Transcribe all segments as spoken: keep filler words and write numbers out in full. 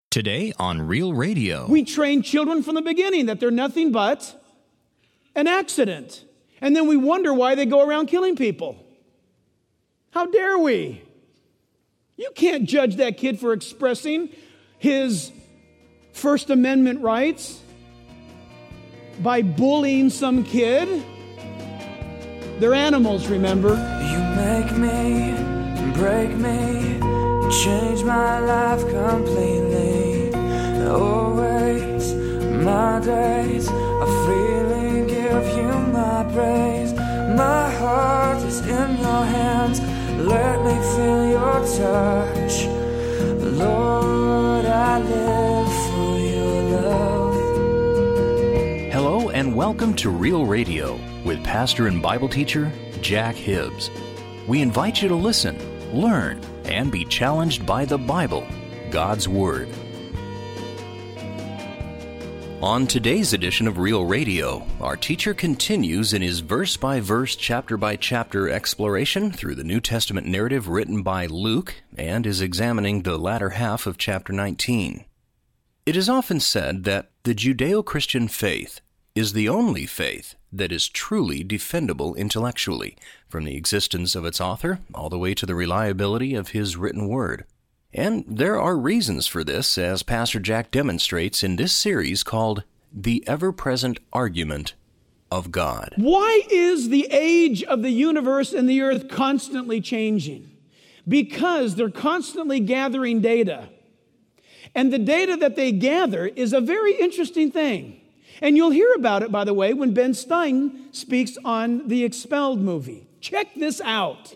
Today on Real Radio. We train children from the beginning that they're nothing but an accident. And then we wonder why they go around killing people. How dare we? You can't judge that kid for expressing his First Amendment rights by bullying some kid. They're animals, remember? You make me, break me, change my life completely. Always, my days, I freely give you my praise. My heart is in your hands, let me feel your touch. Lord, I live for your love. Hello and welcome to Real Radio with pastor and Bible teacher Jack Hibbs. We invite you to listen, learn, and be challenged by the Bible, God's Word. On today's edition of Real Radio, our teacher continues in his verse-by-verse, chapter-by-chapter exploration through the New Testament narrative written by Luke and is examining the latter half of chapter nineteen. It is often said that the Judeo-Christian faith is the only faith that is truly defendable intellectually, from the existence of its author all the way to the reliability of his written word. And there are reasons for this, as Pastor Jack demonstrates in this series called The Ever-Present Argument of God. Why is the age of the universe and the earth constantly changing? Because they're constantly gathering data. And the data that they gather is a very interesting thing. And you'll hear about it, by the way, when Ben Stein speaks on the Expelled movie. Check this out.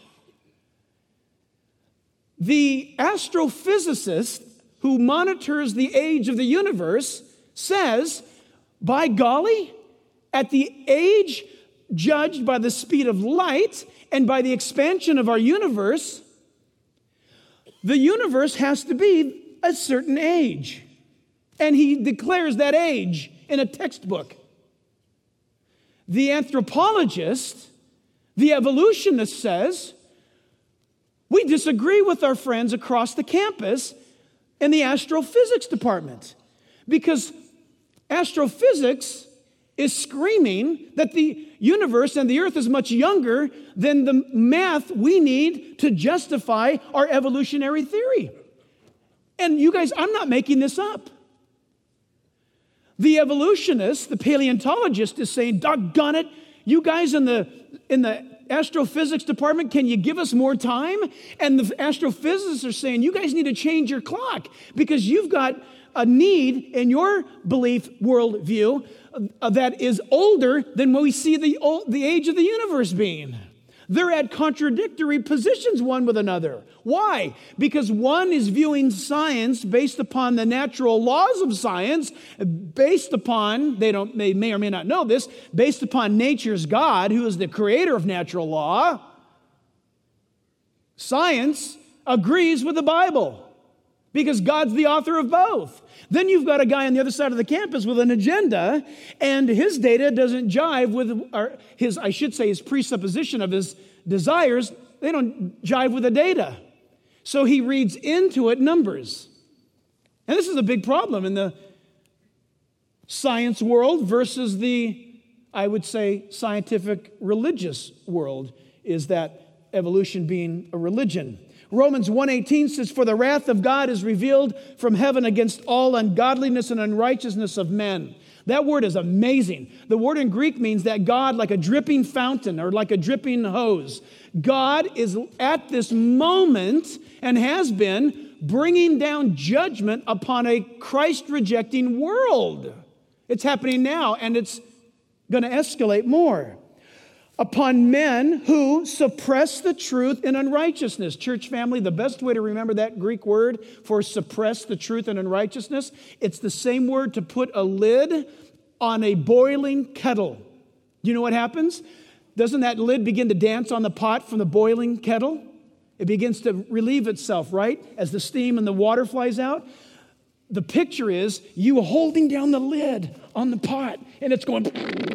The astrophysicist who monitors the age of the universe says, by golly, at the age judged by the speed of light and by the expansion of our universe, the universe has to be a certain age. And he declares that age in a textbook. The anthropologist, the evolutionist says, we disagree with our friends across the campus in the astrophysics department because astrophysics is screaming that the universe and the earth is much younger than the math we need to justify our evolutionary theory. And you guys, I'm not making this up. The evolutionist, the paleontologist, is saying, doggone it, you guys in the in the astrophysics department, can you give us more time? And the astrophysicists are saying, you guys need to change your clock because you've got a need in your belief worldview uh, that is older than what we see the, old, the age of the universe being. They're at contradictory positions one with another. Why? Because one is viewing science based upon the natural laws of science, based upon, they don't, they may or may not know this, based upon nature's God, who is the creator of natural law. Science agrees with the Bible because God's the author of both. Then you've got a guy on the other side of the campus with an agenda, and his data doesn't jive with our, his, I should say, his presupposition of his desires. They don't jive with the data. So he reads into it numbers. And this is a big problem in the science world versus the, I would say, scientific religious world, is that evolution being a religion. Romans one eighteen says, for the wrath of God is revealed from heaven against all ungodliness and unrighteousness of men. That word is amazing. The word in Greek means that God, like a dripping fountain or like a dripping hose, God is at this moment and has been bringing down judgment upon a Christ-rejecting world. It's happening now, and it's going to escalate more. Upon men who suppress the truth in unrighteousness. Church family, the best way to remember that Greek word for suppress the truth in unrighteousness, it's the same word to put a lid on a boiling kettle. You know what happens? Doesn't that lid begin to dance on the pot from the boiling kettle? It begins to relieve itself, right? As the steam and the water flies out. The picture is you holding down the lid on the pot, and it's going...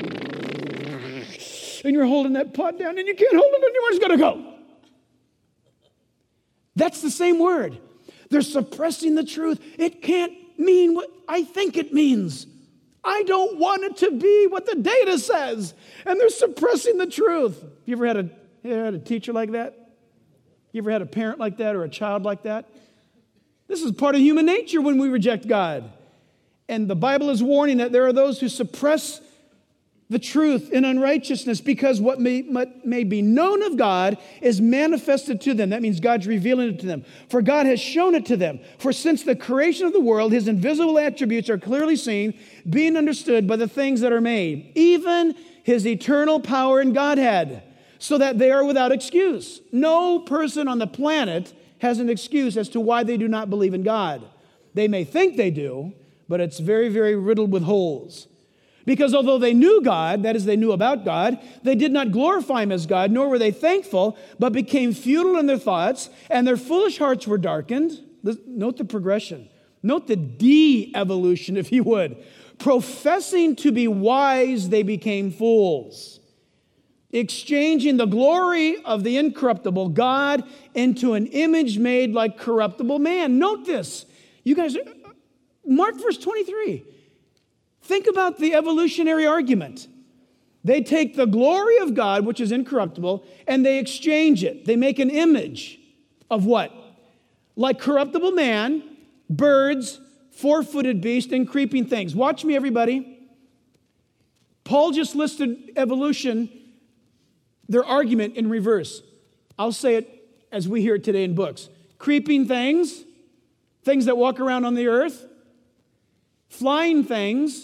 and you're holding that pot down, and you can't hold it anymore. It's got to go. That's the same word. They're suppressing the truth. It can't mean what I think it means. I don't want it to be what the data says. And they're suppressing the truth. You ever had a, you ever had a teacher like that? You ever had a parent like that or a child like that? This is part of human nature when we reject God. And the Bible is warning that there are those who suppress the truth in unrighteousness because what may, what may be known of God is manifested to them. That means God's revealing it to them. For God has shown it to them. For since the creation of the world, his invisible attributes are clearly seen, being understood by the things that are made, even his eternal power and Godhead, so that they are without excuse. No person on the planet has an excuse as to why they do not believe in God. They may think they do, but it's very, very riddled with holes. Because although they knew God, that is, they knew about God, they did not glorify him as God, nor were they thankful, but became futile in their thoughts, and their foolish hearts were darkened. Note the progression. Note the de-evolution, if you would. Professing to be wise, they became fools, exchanging the glory of the incorruptible God into an image made like corruptible man. Note this. You guys, mark verse twenty-three. Think about the evolutionary argument. They take the glory of God, which is incorruptible, and they exchange it. They make an image of what? Like corruptible man, birds, four-footed beast, and creeping things. Watch me, everybody. Paul just listed evolution, their argument in reverse. I'll say it as we hear it today in books. Creeping things, things that walk around on the earth, flying things,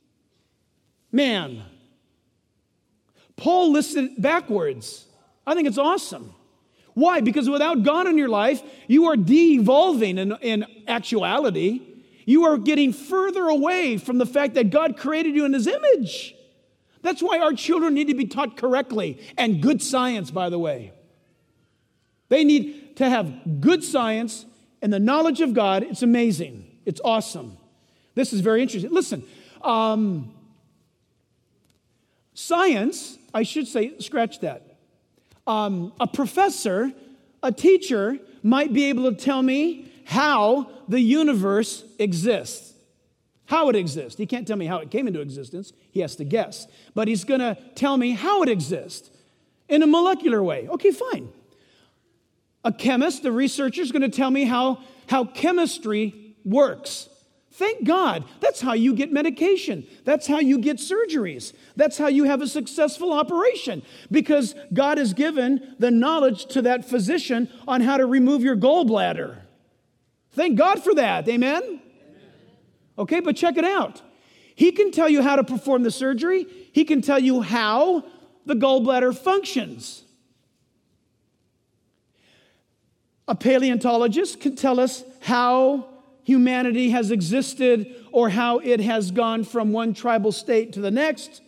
man. Paul listed it backwards. I think it's awesome. Why? Because without God in your life, you are de-evolving in, in actuality. You are getting further away from the fact that God created you in his image. That's why our children need to be taught correctly, and good science, by the way. They need to have good science and the knowledge of God. It's amazing. It's awesome. This is very interesting. Listen, um, science, I should say, scratch that. Um, a professor, a teacher might be able to tell me how the universe exists. How it exists. He can't tell me how it came into existence. He has to guess. But he's going to tell me how it exists in a molecular way. Okay, fine. A chemist, a researcher, is going to tell me how, how chemistry works. Thank God. That's how you get medication. That's how you get surgeries. That's how you have a successful operation. Because God has given the knowledge to that physician on how to remove your gallbladder. Thank God for that. Amen? Amen. Okay, but check it out. He can tell you how to perform the surgery. He can tell you how the gallbladder functions. A paleontologist can tell us how humanity has existed or how it has gone from one tribal state to the next.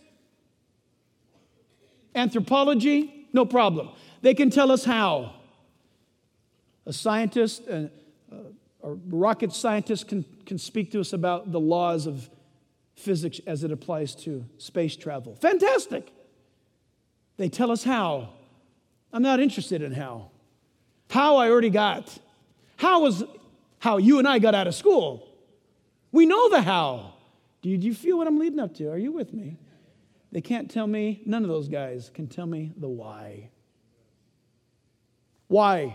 Anthropology, no problem. They can tell us how. A scientist, a, a rocket scientist can, can speak to us about the laws of physics as it applies to space travel. Fantastic. They tell us how. I'm not interested in how. How I already got. How was how you and I got out of school. We know the how. Do you, do you feel what I'm leading up to? Are you with me? They can't tell me, none of those guys can tell me the why. Why?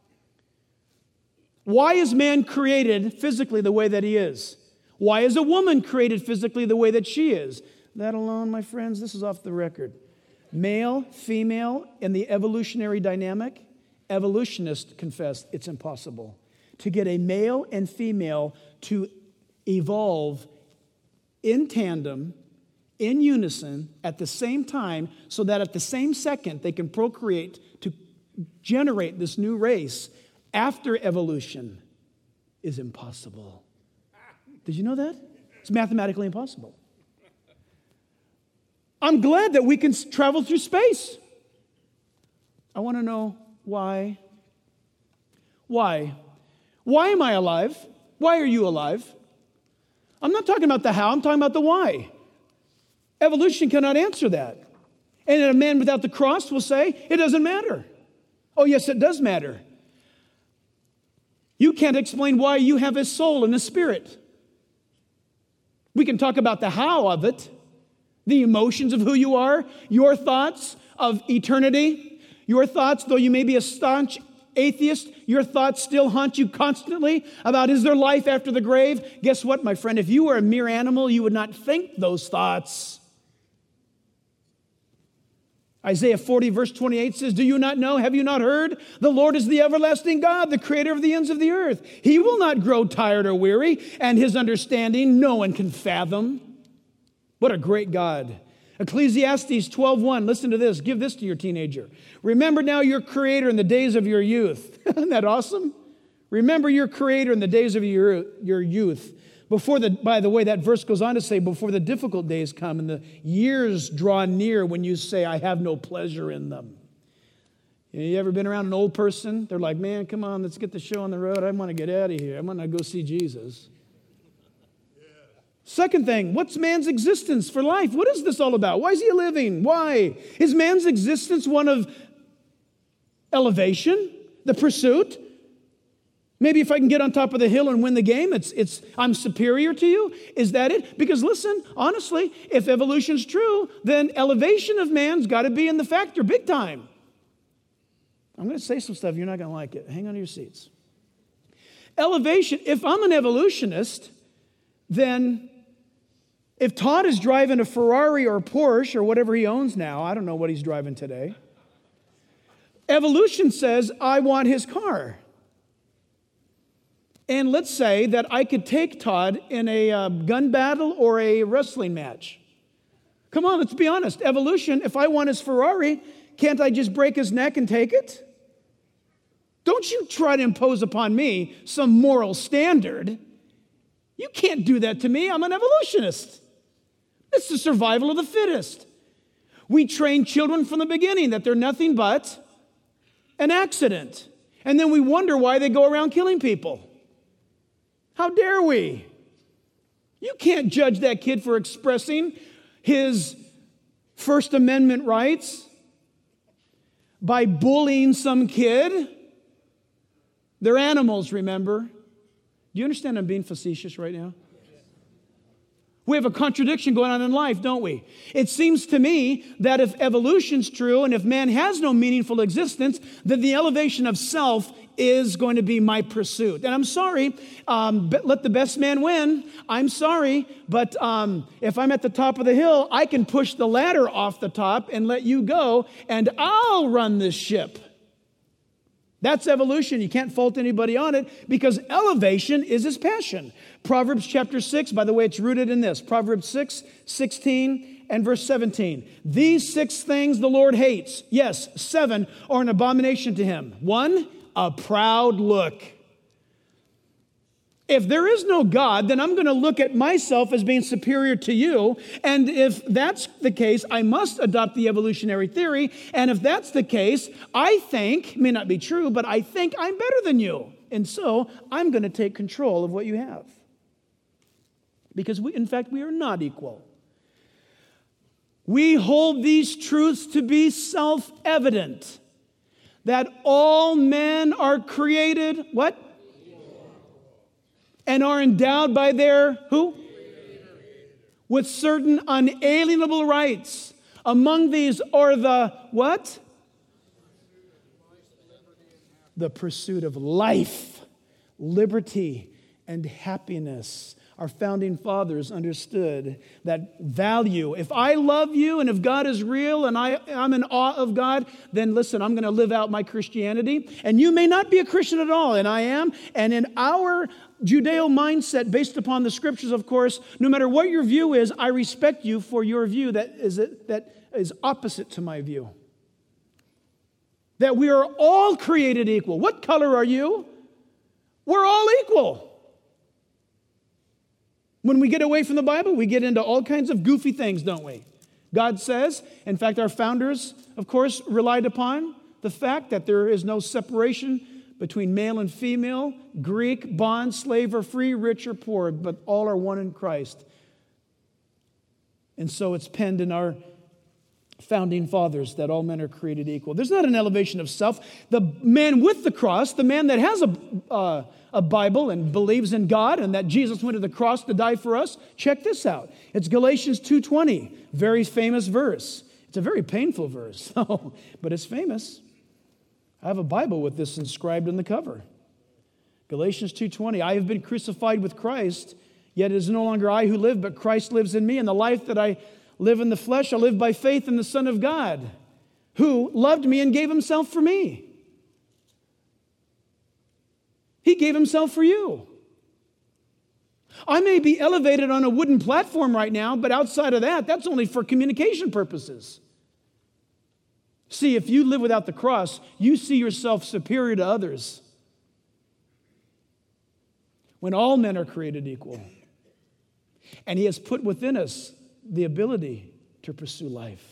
Why is man created physically the way that he is? Why is a woman created physically the way that she is? That alone, my friends, this is off the record. Male, female, in the evolutionary dynamic, evolutionists confess it's impossible to get a male and female to evolve in tandem, in unison, at the same time, so that at the same second they can procreate to generate this new race after evolution is impossible. Did you know that? It's mathematically impossible. I'm glad that we can travel through space. I want to know why. Why? Why am I alive? Why are you alive? I'm not talking about the how, I'm talking about the why. Evolution cannot answer that. And a man without the cross will say, it doesn't matter. Oh, yes, it does matter. You can't explain why you have a soul and a spirit. We can talk about the how of it, the emotions of who you are, your thoughts of eternity, your thoughts, though you may be a staunch atheist, your thoughts still haunt you constantly about, is there life after the grave? Guess what, my friend? If you were a mere animal, you would not think those thoughts. Isaiah forty, verse twenty-eight says, do you not know? Have you not heard? The Lord is the everlasting God, the creator of the ends of the earth. He will not grow tired or weary, and his understanding no one can fathom. What a great God. Ecclesiastes twelve one, listen to this. Give this to your teenager. Remember now your Creator in the days of your youth. Isn't that awesome? Remember your Creator in the days of your, your youth. Before the, by the way, that verse goes on to say, before the difficult days come and the years draw near when you say, I have no pleasure in them. You ever been around an old person? They're like, man, come on, let's get the show on the road. I want to get out of here. I want to go see Jesus. Second thing, what's man's existence for life? What is this all about? Why is he living? Why? Is man's existence one of elevation, the pursuit? Maybe if I can get on top of the hill and win the game, it's, it's I'm superior to you? Is that it? Because listen, honestly, if evolution's true, then elevation of man's got to be in the factor big time. I'm going to say some stuff, you're not going to like it. Hang on to your seats. Elevation, if I'm an evolutionist, then if Todd is driving a Ferrari or a Porsche or whatever he owns now, I don't know what he's driving today, evolution says, I want his car. And let's say that I could take Todd in a uh, gun battle or a wrestling match. Come on, let's be honest. Evolution, if I want his Ferrari, can't I just break his neck and take it? Don't you try to impose upon me some moral standard. You can't do that to me. I'm an evolutionist. It's the survival of the fittest. We train children from the beginning that they're nothing but an accident. And then we wonder why they go around killing people. How dare we? You can't judge that kid for expressing his First Amendment rights by bullying some kid. They're animals, remember? Do you understand I'm being facetious right now? We have a contradiction going on in life, don't we? It seems to me that if evolution's true and if man has no meaningful existence, then the elevation of self is going to be my pursuit. And I'm sorry, um, but let the best man win. I'm sorry, but um, if I'm at the top of the hill, I can push the ladder off the top and let you go, and I'll run this ship. That's evolution. You can't fault anybody on it because elevation is his passion. Proverbs chapter six, by the way, it's rooted in this. Proverbs six, sixteen and verse seventeen. These six things the Lord hates. Yes, seven are an abomination to him. One, a proud look. If there is no God, then I'm going to look at myself as being superior to you. And if that's the case, I must adopt the evolutionary theory. And if that's the case, I think, may not be true, but I think I'm better than you. And so I'm going to take control of what you have. Because we, in fact, we are not equal. We hold these truths to be self-evident. That all men are created, what? And are endowed by their, who? With certain unalienable rights. Among these are the, what? The pursuit of life, liberty, and happiness. Our founding fathers understood that value. If I love you and if God is real and I, I'm in awe of God, then listen, I'm going to live out my Christianity. And you may not be a Christian at all, and I am. And in our Judeo mindset, based upon the scriptures, of course, no matter what your view is, I respect you for your view that is, that is opposite to my view. That we are all created equal. What color are you? We're all equal. When we get away from the Bible, we get into all kinds of goofy things, don't we? God says, in fact, our founders, of course, relied upon the fact that there is no separation between male and female, Greek, bond, slave, or free, rich or poor, but all are one in Christ. And so it's penned in our founding fathers that all men are created equal. There's not an elevation of self. The man with the cross, the man that has a, uh, a Bible and believes in God and that Jesus went to the cross to die for us, check this out. It's Galatians two twenty, very famous verse. It's a very painful verse, but it's famous. I have a Bible with this inscribed on the cover. Galatians two twenty, I have been crucified with Christ, yet it is no longer I who live, but Christ lives in me, and the life that I live in the flesh, I live by faith in the Son of God, who loved me and gave himself for me. He gave himself for you. I may be elevated on a wooden platform right now, but outside of that, that's only for communication purposes. See, if you live without the cross, you see yourself superior to others. When all men are created equal. And he has put within us the ability to pursue life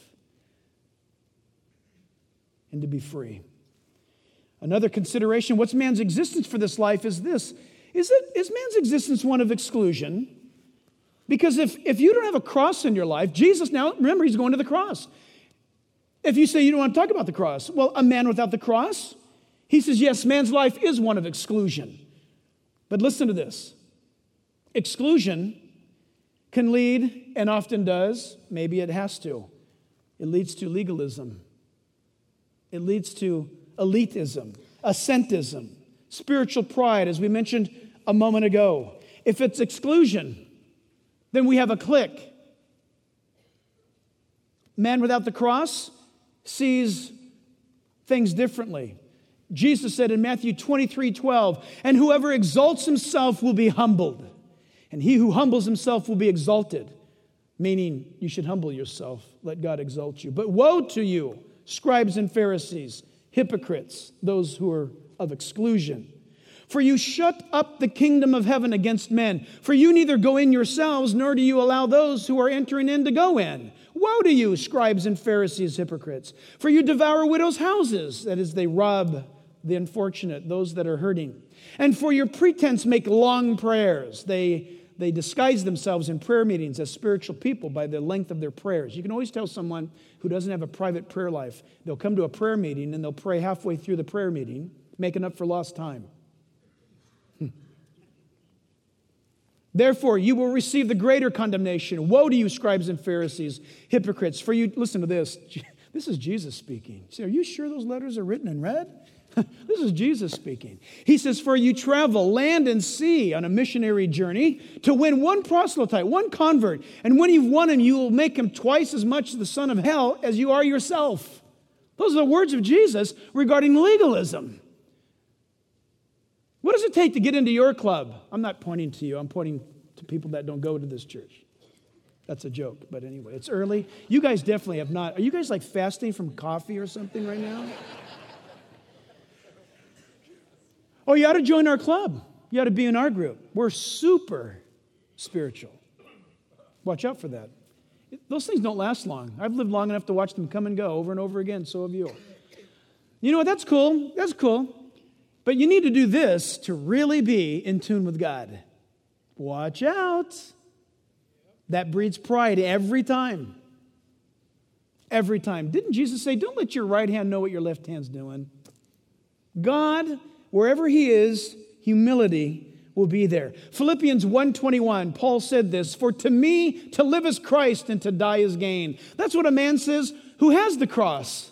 and to be free. Another consideration, what's man's existence for this life is this. Is, it, is man's existence one of exclusion? Because if, if you don't have a cross in your life, Jesus now, remember, he's going to the cross. If you say you don't want to talk about the cross, well, a man without the cross, he says, yes, man's life is one of exclusion. But listen to this. Exclusion can lead, and often does, maybe it has to. It leads to legalism. It leads to elitism, ascetism, spiritual pride, as we mentioned a moment ago. If it's exclusion, then we have a clique. Man without the cross sees things differently. Jesus said in Matthew twenty-three twelve, and whoever exalts himself will be humbled, and he who humbles himself will be exalted. Meaning, you should humble yourself. Let God exalt you. But woe to you, scribes and Pharisees, hypocrites, those who are of exclusion. For you shut up the kingdom of heaven against men. For you neither go in yourselves, nor do you allow those who are entering in to go in. Woe to you, scribes and Pharisees, hypocrites. For you devour widows' houses. That is, they rob the unfortunate, those that are hurting. And for your pretense make long prayers. They They disguise themselves in prayer meetings as spiritual people by the length of their prayers. You can always tell someone who doesn't have a private prayer life, they'll come to a prayer meeting and they'll pray halfway through the prayer meeting, making up for lost time. Therefore, you will receive the greater condemnation. Woe to you, scribes and Pharisees, hypocrites, for you, listen to this. This is Jesus speaking. You say, are you sure those letters are written in red? This is Jesus speaking. He says, for you travel land and sea on a missionary journey to win one proselyte, one convert. And when you've won him, you will make him twice as much the son of hell as you are yourself. Those are the words of Jesus regarding legalism. What does it take to get into your club? I'm not pointing to you. I'm pointing to people that don't go to this church. That's a joke. But anyway, it's early. You guys definitely have not. Are you guys like fasting from coffee or something right now? Oh, you ought to join our club. You ought to be in our group. We're super spiritual. Watch out for that. Those things don't last long. I've lived long enough to watch them come and go over and over again. So have you. You know what? That's cool. That's cool. But you need to do this to really be in tune with God. Watch out. That breeds pride every time. Every time. Didn't Jesus say, don't let your right hand know what your left hand's doing? God, wherever he is, humility will be there. Philippians one twenty-one, Paul said this, for to me to live is Christ and to die is gain. That's what a man says who has the cross.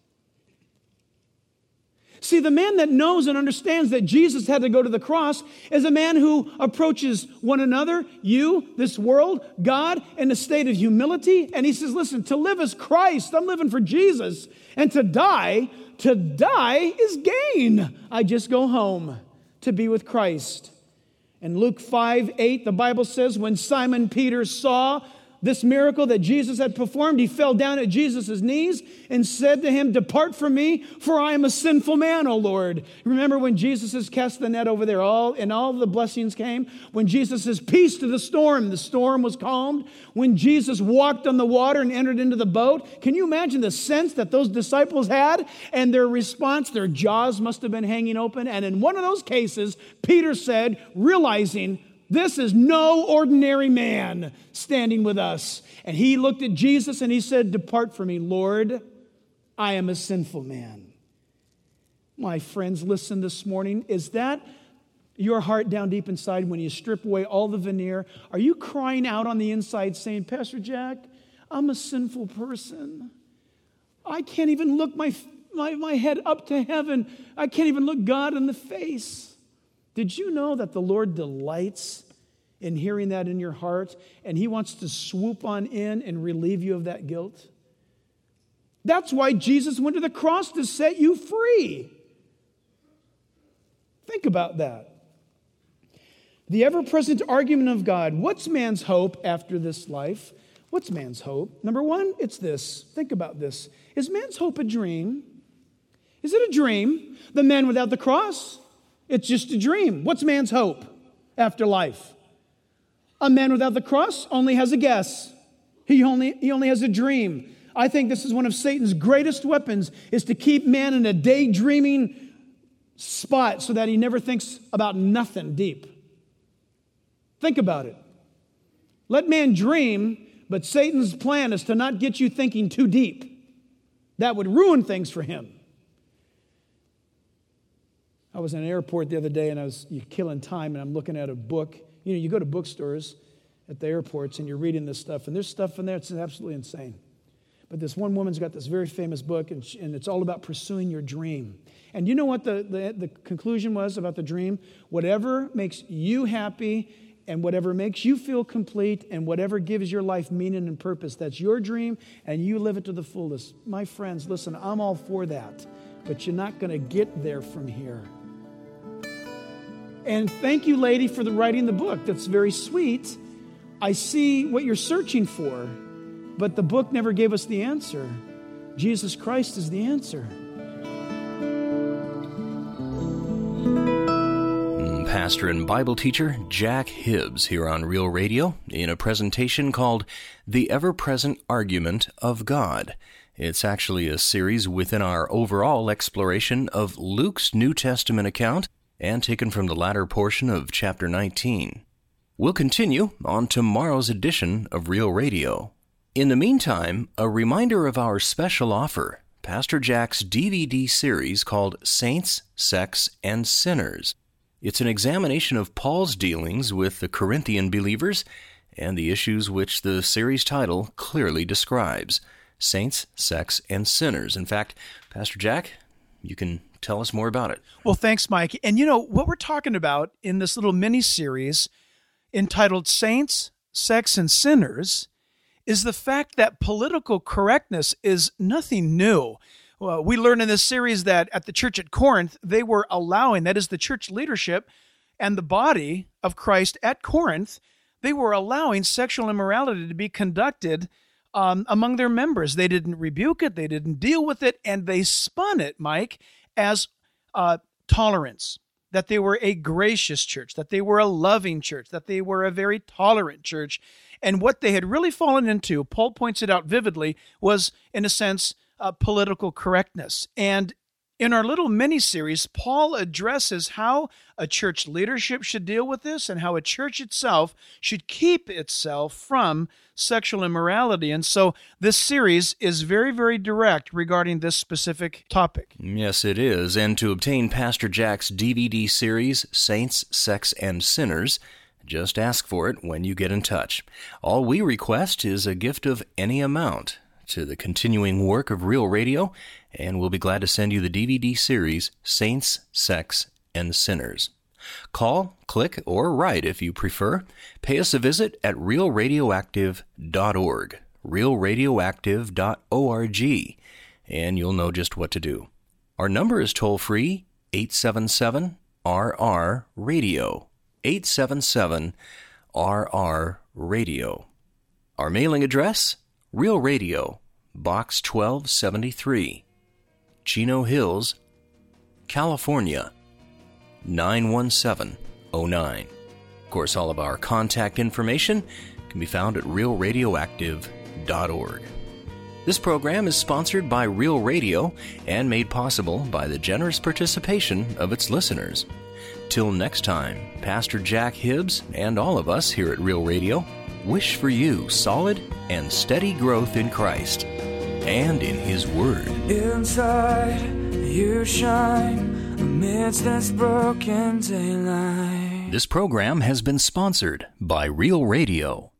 See, the man that knows and understands that Jesus had to go to the cross is a man who approaches one another, you, this world, God, in a state of humility. And he says, listen, to live is Christ. I'm living for Jesus. And to die, to die is gain. I just go home to be with Christ. In Luke five eight, the Bible says, when Simon Peter saw this miracle that Jesus had performed, he fell down at Jesus' knees and said to him, depart from me, for I am a sinful man, O Lord. Remember when Jesus has cast the net over there, all and all the blessings came? When Jesus says, peace to the storm, the storm was calmed. When Jesus walked on the water and entered into the boat, can you imagine the sense that those disciples had? And their response, their jaws must have been hanging open. And in one of those cases, Peter said, realizing This is no ordinary man standing with us. And he looked at Jesus and he said, "Depart from me, Lord, I am a sinful man." My friends, listen this morning. Is that your heart down deep inside when you strip away all the veneer? Are you crying out on the inside saying, "Pastor Jack, I'm a sinful person. I can't even look my, my, my head up to heaven. I can't even look God in the face"? Did you know that the Lord delights in hearing that in your heart, and he wants to swoop on in and relieve you of that guilt? That's why Jesus went to the cross, to set you free. Think about that. The ever-present argument of God. What's man's hope after this life? What's man's hope? Number one, it's this. Think about this. Is man's hope a dream? Is it a dream? The man without the cross? It's just a dream. What's man's hope after life? A man without the cross only has a guess. He only, he only has a dream. I think this is one of Satan's greatest weapons, is to keep man in a daydreaming spot so that he never thinks about nothing deep. Think about it. Let man dream, but Satan's plan is to not get you thinking too deep. That would ruin things for him. I was in an airport the other day and I was killing time and I'm looking at a book. You know, you go to bookstores at the airports and you're reading this stuff, and there's stuff in there that's absolutely insane. But this one woman's got this very famous book, and, she, and it's all about pursuing your dream. And you know what the, the, the conclusion was about the dream? Whatever makes you happy and whatever makes you feel complete and whatever gives your life meaning and purpose, that's your dream, and you live it to the fullest. My friends, listen, I'm all for that, but you're not going to get there from here. And thank you, lady, for the writing the book. That's very sweet. I see what you're searching for, but the book never gave us the answer. Jesus Christ is the answer. Pastor and Bible teacher Jack Hibbs here on Real Radio in a presentation called The Ever-Present Argument of God. It's actually a series within our overall exploration of Luke's New Testament account and taken from the latter portion of chapter nineteen. We'll continue on tomorrow's edition of Real Radio. In the meantime, a reminder of our special offer, Pastor Jack's D V D series called Saints, Sex, and Sinners. It's an examination of Paul's dealings with the Corinthian believers and the issues which the series title clearly describes. Saints, Sex, and Sinners. In fact, Pastor Jack, you can tell us more about it. Well, thanks, Mike. And you know, what we're talking about in this little mini-series entitled Saints, Sex, and Sinners is the fact that political correctness is nothing new. Well, we learned in this series that at the church at Corinth, they were allowing, that is the church leadership and the body of Christ at Corinth, they were allowing sexual immorality to be conducted um, among their members. They didn't rebuke it, they didn't deal with it, and they spun it, Mike, as uh, tolerance, that they were a gracious church, that they were a loving church, that they were a very tolerant church. And what they had really fallen into, Paul points it out vividly, was, in a sense, uh, political correctness. And in our little mini-series, Paul addresses how a church leadership should deal with this and how a church itself should keep itself from sexual immorality. And so this series is very, very direct regarding this specific topic. Yes, it is. And to obtain Pastor Jack's D V D series, Saints, Sex, and Sinners, just ask for it when you get in touch. All we request is a gift of any amount to the continuing work of Real Radio, and we'll be glad to send you the D V D series, Saints, Sex, and Sinners. Call, click, or write if you prefer. Pay us a visit at real radioactive dot org, real radioactive dot org, and you'll know just what to do. Our number is toll-free, eight seven seven R R radio, eight seven seven R R radio. Our mailing address, Real Radio, Box twelve seventy-three, Chino Hills, California, nine one seven oh nine. Of course, all of our contact information can be found at real radioactive dot org. This program is sponsored by Real Radio and made possible by the generous participation of its listeners. Till next time, Pastor Jack Hibbs and all of us here at Real Radio wish for you solid and steady growth in Christ and in His Word. Inside you shine amidst this broken daylight. This program has been sponsored by Real Radio.